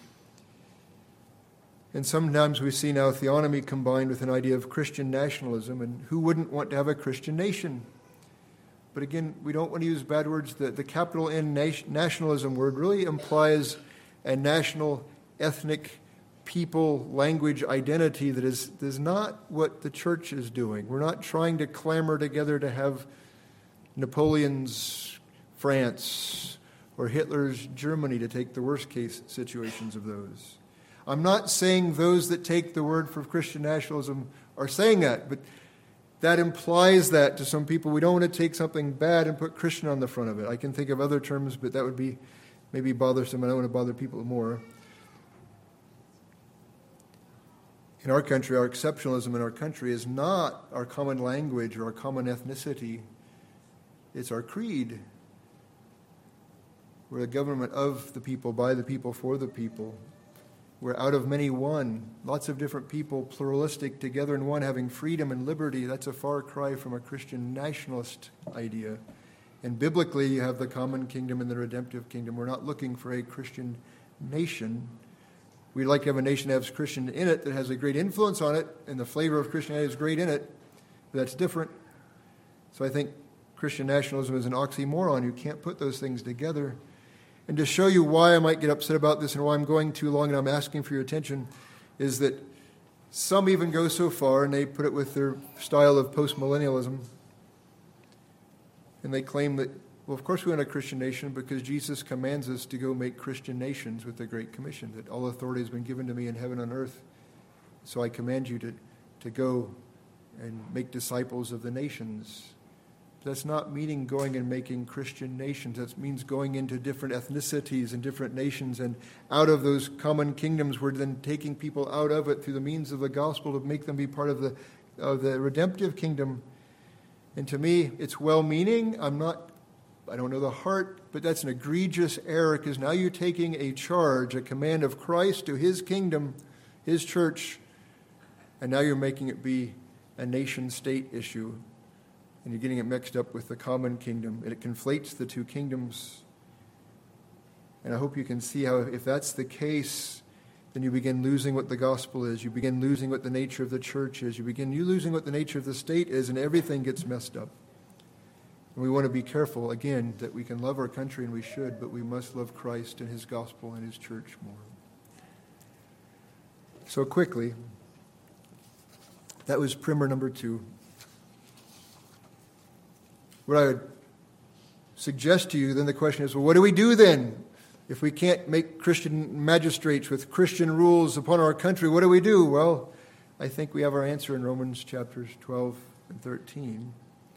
And sometimes we see now theonomy combined with an idea of Christian nationalism, and who wouldn't want to have a Christian nation? But again, we don't want to use bad words. The, the capital N nationalism word really implies a national, ethnic, people, language identity that is, is not what the church is doing. We're not trying to clamor together to have Napoleon's France or Hitler's Germany, to take the worst case situations of those. I'm not saying those that take the word for Christian nationalism are saying that, but that implies that to some people. We don't want to take something bad and put Christian on the front of it. I can think of other terms, but that would be maybe bothersome. I don't want to bother people more. In our country, our exceptionalism in our country is not our common language or our common ethnicity. It's our creed. We're the government of the people, by the people, for the people. We're out of many one. Lots of different people, pluralistic, together in one, having freedom and liberty. That's a far cry from a Christian nationalist idea. And biblically, you have the common kingdom and the redemptive kingdom. We're not looking for a Christian nation. We'd like to have a nation that has Christian in it, that has a great influence on it, and the flavor of Christianity is great in it. But that's different. So I think Christian nationalism is an oxymoron. You can't put those things together. And to show you why I might get upset about this and why I'm going too long and I'm asking for your attention, is that some even go so far, and they put it with their style of postmillennialism, and they claim that, well, of course we want a Christian nation because Jesus commands us to go make Christian nations with the Great Commission, that all authority has been given to me in heaven and earth. So I command you to, to go and make disciples of the nations. That's not meaning going and making Christian nations. That means going into different ethnicities and different nations, and out of those common kingdoms, we're then taking people out of it through the means of the gospel to make them be part of the of the redemptive kingdom. And to me, it's well-meaning. I'm not, I don't know the heart, but that's an egregious error, because now you're taking a charge, a command of Christ to his kingdom, his church, and now you're making it be a nation-state issue. And you're getting it mixed up with the common kingdom, and it conflates the two kingdoms. And I hope you can see how, if that's the case, then you begin losing what the gospel is. You begin losing what the nature of the church is. You begin you losing what the nature of the state is, and everything gets messed up. And we want to be careful, again, that we can love our country, and we should, but we must love Christ and his gospel and his church more. So quickly, that was primer number two. What I would suggest to you, then the question is, well, what do we do then? If we can't make Christian magistrates with Christian rules upon our country, what do we do? Well, I think we have our answer in Romans chapters twelve and thirteen.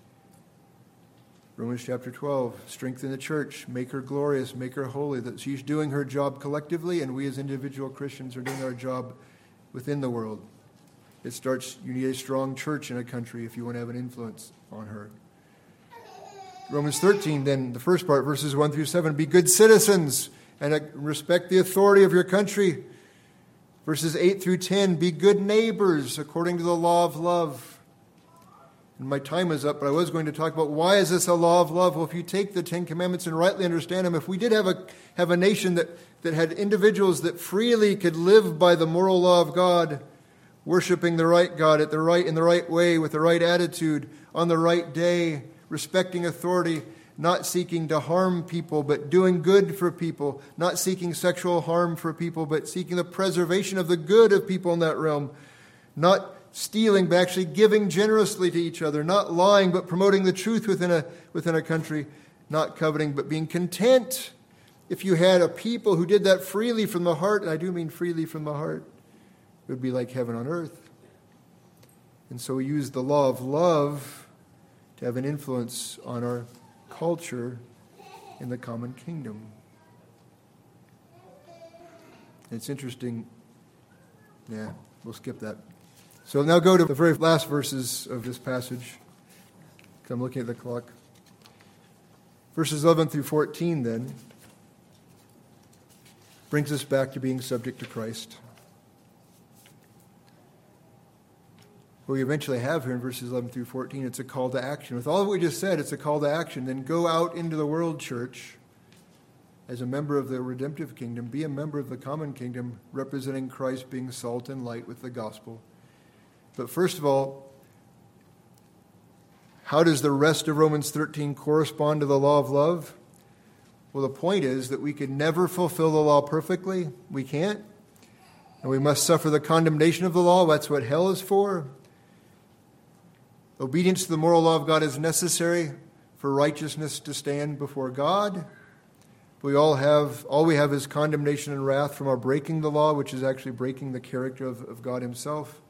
Romans chapter twelve, strengthen the church, make her glorious, make her holy, that she's doing her job collectively, and we as individual Christians are doing our job within the world. It starts, you need a strong church in a country if you want to have an influence on her. Romans thirteen, then, the first part, verses one through seven, be good citizens and respect the authority of your country. Verses eight through ten, be good neighbors according to the law of love. And my time is up, but I was going to talk about why is this a law of love? Well, if you take the Ten Commandments and rightly understand them, if we did have a have a nation that, that had individuals that freely could live by the moral law of God, worshiping the right God at the right in the right way, with the right attitude, on the right day, respecting authority, not seeking to harm people, but doing good for people, not seeking sexual harm for people, but seeking the preservation of the good of people in that realm, not stealing, but actually giving generously to each other, not lying, but promoting the truth within a within a country, not coveting, but being content. If you had a people who did that freely from the heart, and I do mean freely from the heart, it would be like heaven on earth. And so we use the law of love to have an influence on our culture in the common kingdom. It's interesting. Yeah, we'll skip that. So now go to the very last verses of this passage, because I'm looking at the clock. Verses eleven through fourteen, then, brings us back to being subject to Christ. what we eventually have here in verses eleven through fourteen, it's a call to action. With all that we just said, it's a call to action. Then go out into the world, church, as a member of the redemptive kingdom. Be a member of the common kingdom, representing Christ being salt and light with the gospel. But first of all, how does the rest of Romans thirteen correspond to the law of love? Well, the point is that we can never fulfill the law perfectly. We can't. And we must suffer the condemnation of the law. That's what hell is for. Obedience to the moral law of God is necessary for righteousness to stand before God. We all have, all we have is condemnation and wrath from our breaking the law, which is actually breaking the character of, of God himself.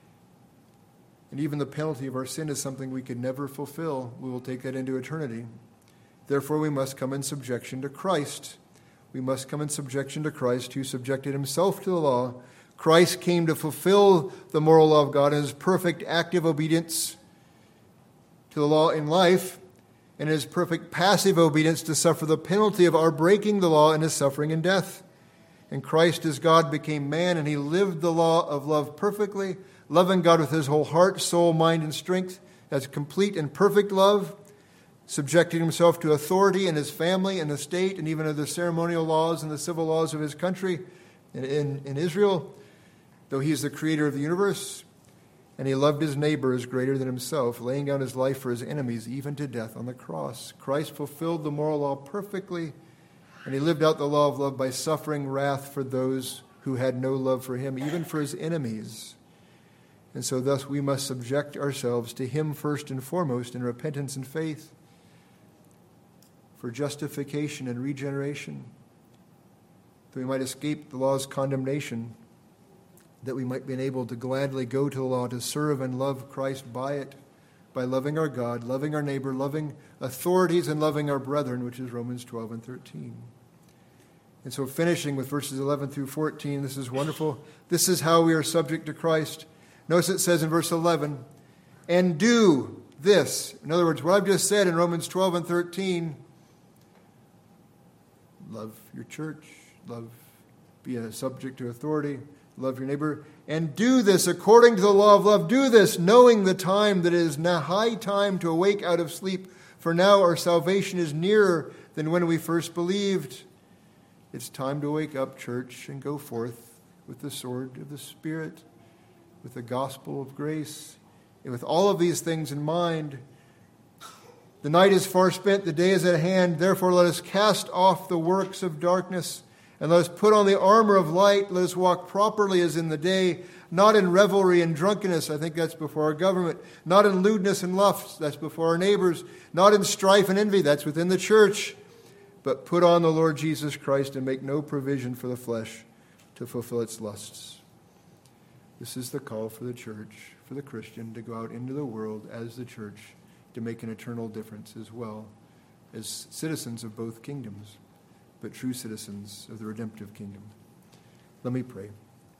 And even the penalty of our sin is something we can never fulfill. We will take that into eternity. Therefore, we must come in subjection to Christ. We must come in subjection to Christ, who subjected himself to the law. Christ came to fulfill the moral law of God in his perfect active obedience to the law in life, and his perfect passive obedience to suffer the penalty of our breaking the law in his suffering and death. And Christ as God became man, and he lived the law of love perfectly, loving God with his whole heart, soul, mind, and strength. That's complete and perfect love, subjecting himself to authority in his family and the state, and even of the ceremonial laws and the civil laws of his country in, in, in Israel, though he is the creator of the universe. And he loved his neighbor as greater than himself, laying down his life for his enemies, even to death on the cross. Christ fulfilled the moral law perfectly, and he lived out the law of love by suffering wrath for those who had no love for him, even for his enemies. And so thus we must subject ourselves to him first and foremost in repentance and faith, for justification and regeneration, that we might escape the law's condemnation, that we might be enabled to gladly go to the law, to serve and love Christ by it, by loving our God, loving our neighbor, loving authorities, and loving our brethren, which is Romans twelve and thirteen. And so finishing with verses eleven through fourteen, this is wonderful. This is how we are subject to Christ. Notice it says in verse eleven, and do this. In other words, what I've just said in Romans twelve and thirteen, love your church, love, be a subject to authority, love your neighbor, and do this according to the law of love. Do this knowing the time that it is now high time to awake out of sleep, for now our salvation is nearer than when we first believed. It's time to wake up, church, and go forth with the sword of the Spirit, with the gospel of grace, and with all of these things in mind. The night is far spent, the day is at hand. Therefore, let us cast off the works of darkness, and let us put on the armor of light. Let us walk properly as in the day, not in revelry and drunkenness. I think that's before our government. Not in lewdness and lust. That's before our neighbors. Not in strife and envy. That's within the church. But put on the Lord Jesus Christ and make no provision for the flesh to fulfill its lusts. This is the call for the church, for the Christian, to go out into the world as the church, to make an eternal difference as well as citizens of both kingdoms, but true citizens of the redemptive kingdom. Let me pray.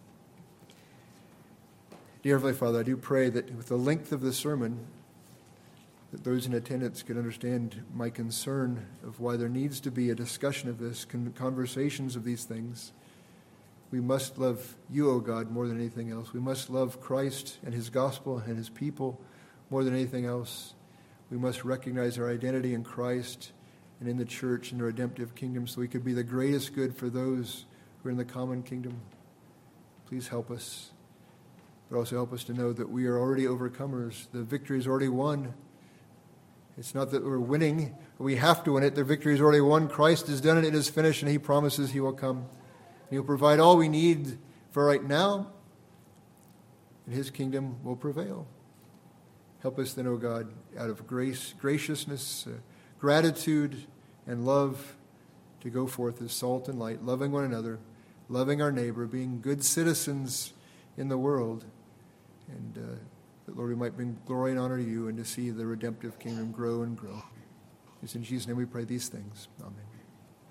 Dear Heavenly Father, I do pray that with the length of the sermon, that those in attendance can understand my concern of why there needs to be a discussion of this, conversations of these things. We must love you, O God, more than anything else. We must love Christ and his gospel and his people more than anything else. We must recognize our identity in Christ and in the church and the redemptive kingdom so we could be the greatest good for those who are in the common kingdom. Please help us, but also help us to know that we are already overcomers. The victory is already won. It's not that we're winning, but we have to win it. The victory is already won. Christ has done it. It is finished, and he promises he will come. And he'll provide all we need for right now, and his kingdom will prevail. Help us then, O God, out of grace, graciousness, uh, gratitude, and love, to go forth as salt and light, loving one another, loving our neighbor, being good citizens in the world, and uh, that, Lord, we might bring glory and honor to you and to see the redemptive kingdom grow and grow. It's in Jesus' name we pray these things. Amen.